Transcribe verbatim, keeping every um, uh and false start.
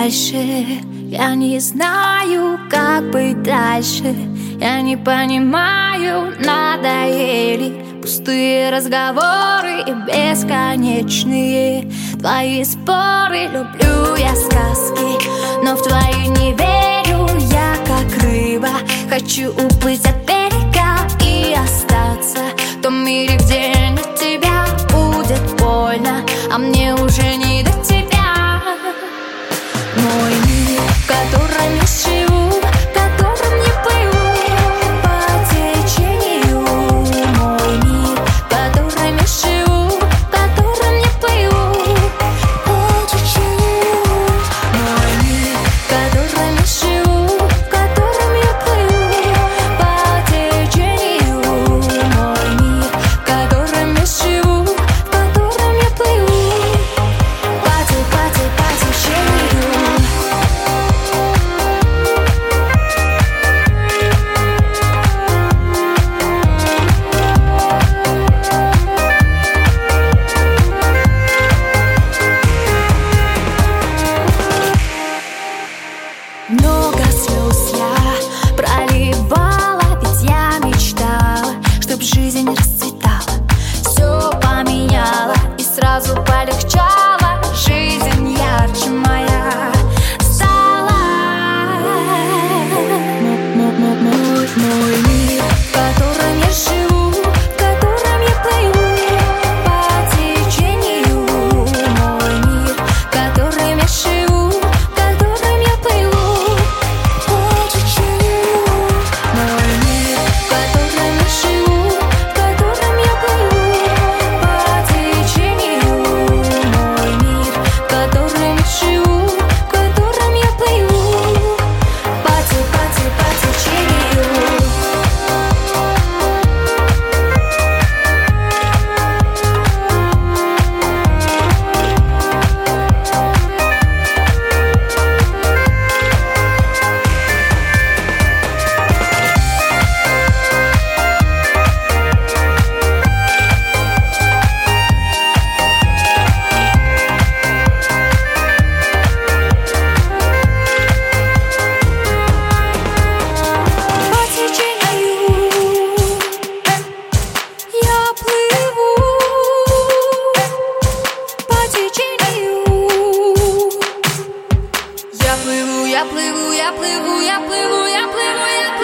дальше. Я не знаю, как быть дальше. Я не понимаю, надоели пустые разговоры и бесконечные твои споры. Люблю я сказки, но в твои не верю. Я как рыба, хочу уплыть от берега и остаться в том мире, где нет тебя. Будет больно, а мне уже не до тебя. Мой мир, в котором я живу, в котором не плыву по течению. Мой мир, в котором я живу, в котором не плыву по течению. Мой мир, в котором я живу, в котором я плыву по течению. Мой мир, в котором я живу, в котором я плыву по, по, по течению. Много слез я проливала, ведь я мечтала, чтоб жизнь расцветала. Все поменяла и сразу полегчало. Жизнь ярче моя стала. Мой, мой мир, в котором я живу, в котором я плыву по течению. Мой мир, в котором я живу, в котором я плыву по течению. Мой мир, в котором я живу, в котором я плыву по течению. Мой мир, в котором я живу, в котором я плыву по, по, по течению. По течению я плыву, по течению я плыву, я плыву, я плыву, я плыву, я плыву, я